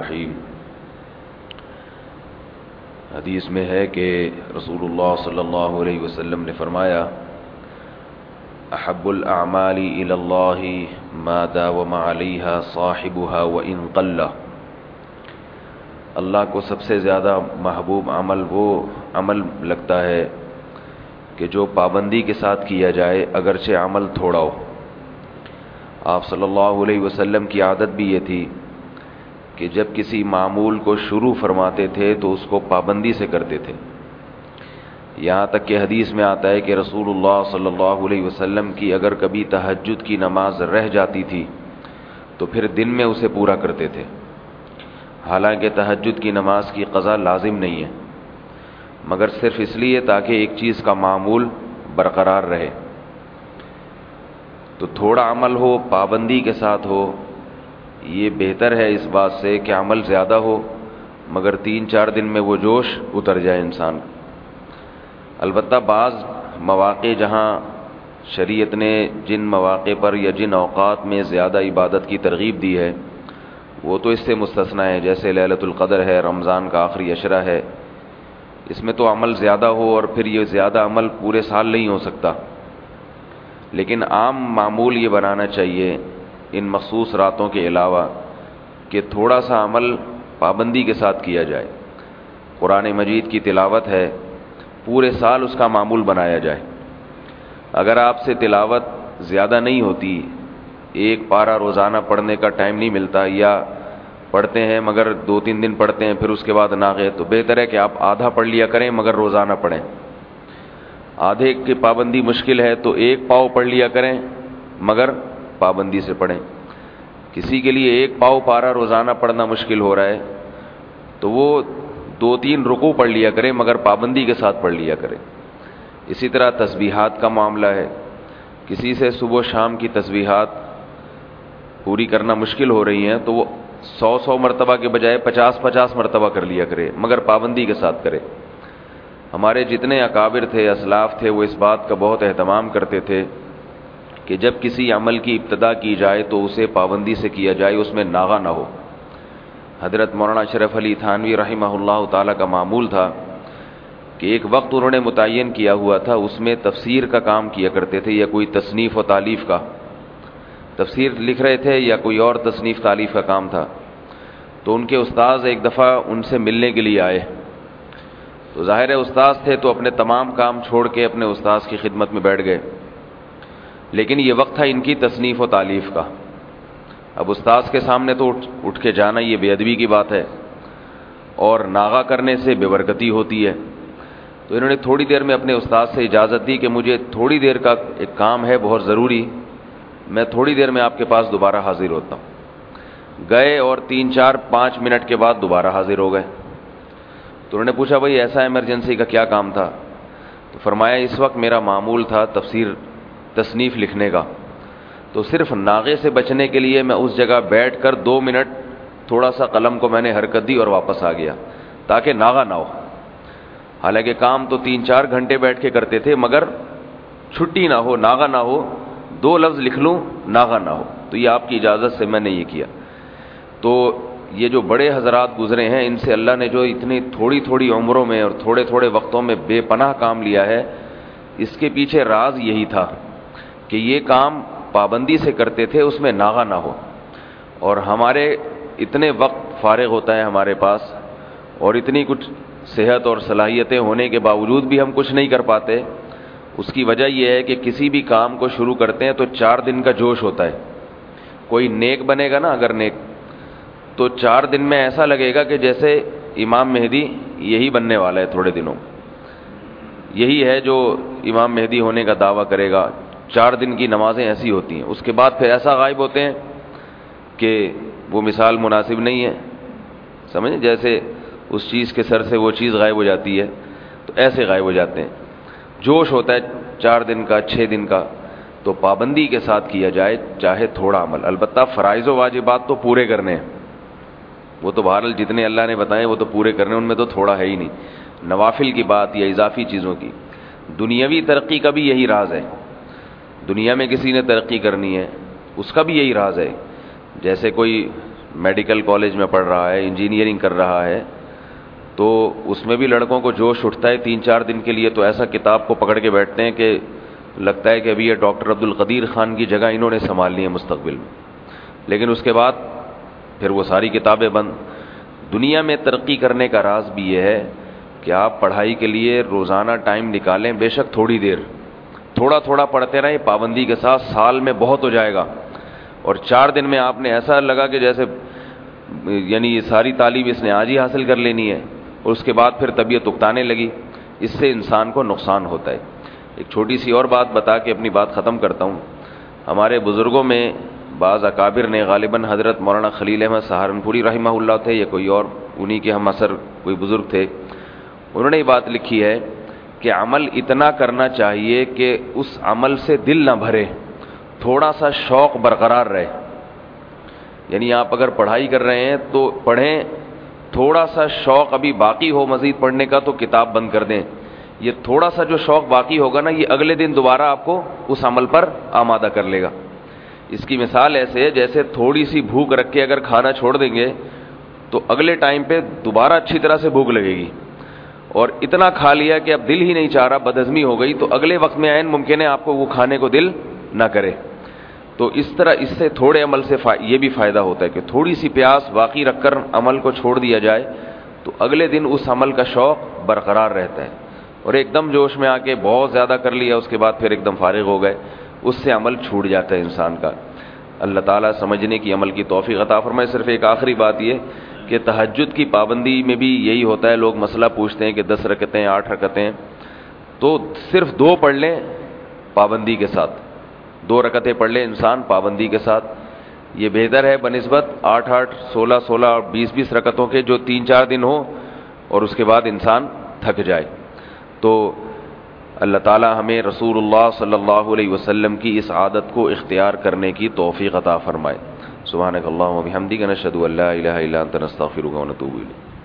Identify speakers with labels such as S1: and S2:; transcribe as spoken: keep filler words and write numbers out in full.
S1: الرحیم۔ حدیث میں ہے کہ رسول اللہ صلی اللہ علیہ وسلم نے فرمایا احب الاعمال الی اللہ ما داوم علیہا صاحبها وان قل۔ اللہ کو سب سے زیادہ محبوب عمل وہ عمل لگتا ہے کہ جو پابندی کے ساتھ کیا جائے اگرچہ عمل تھوڑا ہو۔ آپ صلی اللہ علیہ وسلم کی عادت بھی یہ تھی کہ جب کسی معمول کو شروع فرماتے تھے تو اس کو پابندی سے کرتے تھے، یہاں تک کہ حدیث میں آتا ہے کہ رسول اللہ صلی اللہ علیہ وسلم کی اگر کبھی تہجد کی نماز رہ جاتی تھی تو پھر دن میں اسے پورا کرتے تھے، حالانکہ تہجد کی نماز کی قضا لازم نہیں ہے، مگر صرف اس لیے تاکہ ایک چیز کا معمول برقرار رہے۔ تو تھوڑا عمل ہو، پابندی کے ساتھ ہو، یہ بہتر ہے اس بات سے کہ عمل زیادہ ہو مگر تین چار دن میں وہ جوش اتر جائے انسان کا۔ البتہ بعض مواقع جہاں شریعت نے جن مواقع پر یا جن اوقات میں زیادہ عبادت کی ترغیب دی ہے وہ تو اس سے مستثنی ہے، جیسے لیلۃ القدر ہے، رمضان کا آخری عشرہ ہے، اس میں تو عمل زیادہ ہو اور پھر یہ زیادہ عمل پورے سال نہیں ہو سکتا، لیکن عام معمول یہ بنانا چاہیے ان مخصوص راتوں کے علاوہ کہ تھوڑا سا عمل پابندی کے ساتھ کیا جائے۔ قرآن مجید کی تلاوت ہے، پورے سال اس کا معمول بنایا جائے۔ اگر آپ سے تلاوت زیادہ نہیں ہوتی، ایک پارہ روزانہ پڑھنے کا ٹائم نہیں ملتا، یا پڑھتے ہیں مگر دو تین دن پڑھتے ہیں پھر اس کے بعد ناغے، تو بہتر ہے کہ آپ آدھا پڑھ لیا کریں مگر روزانہ پڑھیں۔ آدھے کی پابندی مشکل ہے تو ایک پاؤ پڑھ لیا کریں مگر پابندی سے پڑھیں۔ کسی کے لیے ایک پاؤ پارہ روزانہ پڑھنا مشکل ہو رہا ہے تو وہ دو تین رکوع پڑھ لیا کریں مگر پابندی کے ساتھ پڑھ لیا کریں۔ اسی طرح تسبیحات کا معاملہ ہے، کسی سے صبح شام کی تسبیحات پوری کرنا مشکل ہو رہی ہیں تو وہ سو سو مرتبہ کے بجائے پچاس پچاس مرتبہ کر لیا کرے مگر پابندی کے ساتھ کرے۔ ہمارے جتنے اکابر تھے، اسلاف تھے، وہ اس بات کا بہت اہتمام کرتے تھے کہ جب کسی عمل کی ابتدا کی جائے تو اسے پابندی سے کیا جائے، اس میں ناغہ نہ ہو۔ حضرت مولانا اشرف علی تھانوی رحمہ اللہ تعالیٰ کا معمول تھا کہ ایک وقت انہوں نے متعین کیا ہوا تھا، اس میں تفسیر کا کام کیا کرتے تھے یا کوئی تصنیف و تالیف کا، تفسیر لکھ رہے تھے یا کوئی اور تصنیف تالیف کا کام تھا۔ تو ان کے استاذ ایک دفعہ ان سے ملنے کے لیے آئے، تو ظاہر ہے استاذ تھے تو اپنے تمام کام چھوڑ کے اپنے استاذ کی خدمت میں بیٹھ گئے، لیکن یہ وقت تھا ان کی تصنیف و تالیف کا۔ اب استاذ کے سامنے تو اٹھ اٹھ کے جانا یہ بے ادبی کی بات ہے اور ناغہ کرنے سے بے برکتی ہوتی ہے، تو انہوں نے تھوڑی دیر میں اپنے استاذ سے اجازت دی کہ مجھے تھوڑی دیر کا ایک کام ہے بہت ضروری، میں تھوڑی دیر میں آپ کے پاس دوبارہ حاضر ہوتا ہوں۔ گئے اور تین چار پانچ منٹ کے بعد دوبارہ حاضر ہو گئے۔ تو انہوں نے پوچھا بھائی ایسا ایمرجنسی کا کیا کام تھا؟ تو فرمایا اس وقت میرا معمول تھا تفسیر تصنیف لکھنے کا، تو صرف ناغے سے بچنے کے لیے میں اس جگہ بیٹھ کر دو منٹ تھوڑا سا قلم کو میں نے حرکت دی اور واپس آ گیا تاکہ ناغہ نہ ہو۔ حالانکہ کام تو تین چار گھنٹے بیٹھ کے کرتے تھے مگر چھٹی نہ ہو، ناغہ نہ ہو، دو لفظ لکھ لوں ناغہ نہ ہو، تو یہ آپ کی اجازت سے میں نے یہ کیا۔ تو یہ جو بڑے حضرات گزرے ہیں ان سے اللہ نے جو اتنی تھوڑی تھوڑی عمروں میں اور تھوڑے تھوڑے وقتوں میں بے پناہ کام لیا ہے، اس کے پیچھے راز یہی تھا کہ یہ کام پابندی سے کرتے تھے، اس میں ناغہ نہ ہو۔ اور ہمارے اتنے وقت فارغ ہوتا ہے ہمارے پاس اور اتنی کچھ صحت اور صلاحیتیں ہونے کے باوجود بھی ہم کچھ نہیں کر پاتے، اس کی وجہ یہ ہے کہ کسی بھی کام کو شروع کرتے ہیں تو چار دن کا جوش ہوتا ہے۔ کوئی نیک بنے گا نا اگر نیک، تو چار دن میں ایسا لگے گا کہ جیسے امام مہدی یہی بننے والا ہے تھوڑے دنوں، یہی ہے جو امام مہدی ہونے کا دعویٰ کرے گا۔ چار دن کی نمازیں ایسی ہوتی ہیں، اس کے بعد پھر ایسا غائب ہوتے ہیں کہ وہ مثال مناسب نہیں ہے، سمجھیں، جیسے اس چیز کے سر سے وہ چیز غائب ہو جاتی ہے تو ایسے غائب ہو جاتے ہیں۔ جوش ہوتا ہے چار دن کا، چھ دن کا، تو پابندی کے ساتھ کیا جائے چاہے تھوڑا عمل۔ البتہ فرائض و واجبات تو پورے کرنے ہیں، وہ تو بہرحال جتنے اللہ نے بتائے وہ تو پورے کرنے، ان میں تو تھوڑا ہے ہی نہیں۔ نوافل کی بات یا اضافی چیزوں کی، دنیاوی ترقی کا بھی یہی راز ہے۔ دنیا میں کسی نے ترقی کرنی ہے اس کا بھی یہی راز ہے، جیسے کوئی میڈیکل کالج میں پڑھ رہا ہے, انجینئرنگ کر رہا ہے, تو اس میں بھی لڑکوں کو جوش اٹھتا ہے تین چار دن کے لیے, تو ایسا کتاب کو پکڑ کے بیٹھتے ہیں کہ لگتا ہے کہ ابھی یہ ڈاکٹر عبد القدیر خان کی جگہ انہوں نے سنبھالنی ہے مستقبل میں. لیکن اس کے بعد پھر وہ ساری کتابیں بند. دنیا میں ترقی کرنے کا راز بھی یہ ہے کہ آپ پڑھائی کے لیے روزانہ ٹائم نکالیں, بے شک تھوڑی دیر, تھوڑا تھوڑا پڑھتے رہیں پابندی کے ساتھ, سال میں بہت ہو جائے گا. اور چار دن میں آپ نے ایسا لگا کہ جیسے یعنی یہ ساری تعلیم اس نے آج ہی حاصل کر لینی ہے, اور اس کے بعد پھر طبیعت اکتانے لگی. اس سے انسان کو نقصان ہوتا ہے. ایک چھوٹی سی اور بات بتا کے اپنی بات ختم کرتا ہوں. ہمارے بزرگوں میں بعض اکابر نے, غالباً حضرت مولانا خلیل احمد سہارنپوری رحمہ اللہ تھے یا کوئی اور انہی کے ہم عصر کوئی بزرگ تھے, انہوں نے یہ بات لکھی ہے کہ عمل اتنا کرنا چاہیے کہ اس عمل سے دل نہ بھرے, تھوڑا سا شوق برقرار رہے. یعنی آپ اگر پڑھائی کر رہے ہیں تو پڑھیں, تھوڑا سا شوق ابھی باقی ہو مزید پڑھنے کا تو کتاب بند کر دیں. یہ تھوڑا سا جو شوق باقی ہوگا نا, یہ اگلے دن دوبارہ آپ کو اس عمل پر آمادہ کر لے گا. اس کی مثال ایسے ہے جیسے تھوڑی سی بھوک رکھ کے اگر کھانا چھوڑ دیں گے تو اگلے ٹائم پہ دوبارہ اچھی طرح سے بھوک لگے گی, اور اتنا کھا لیا کہ اب دل ہی نہیں چاہ رہا, بدہضمی ہو گئی, تو اگلے وقت میں عین ممکن ہے آپ کو وہ کھانے کو دل نہ کرے. تو اس طرح اس سے تھوڑے عمل سے یہ بھی فائدہ ہوتا ہے کہ تھوڑی سی پیاس باقی رکھ کر عمل کو چھوڑ دیا جائے تو اگلے دن اس عمل کا شوق برقرار رہتا ہے. اور ایک دم جوش میں آ کے بہت زیادہ کر لیا, اس کے بعد پھر ایک دم فارغ ہو گئے, اس سے عمل چھوٹ جاتا ہے انسان کا. اللہ تعالیٰ سمجھنے کی عمل کی توفیق عطا فرمائے. صرف ایک آخری بات یہ کہ تہجد کی پابندی میں بھی یہی ہوتا ہے, لوگ مسئلہ پوچھتے ہیں کہ دس رکعتیں آٹھ رکعتیں, تو صرف دو پڑھ لیں پابندی کے ساتھ, دو رکعتیں پڑھ لیں انسان پابندی کے ساتھ, یہ بہتر ہے بنسبت آٹھ آٹھ سولہ سولہ اور بیس بیس رکعتوں کے جو تین چار دن ہو اور اس کے بعد انسان تھک جائے. تو اللہ تعالی ہمیں رسول اللہ صلی اللہ علیہ وسلم کی اس عادت کو اختیار کرنے کی توفیق عطا فرمائے. سبحانک اللہم و بحمدک نشہد ان لا الہ الا انت نستغفرک و نتوب الیک.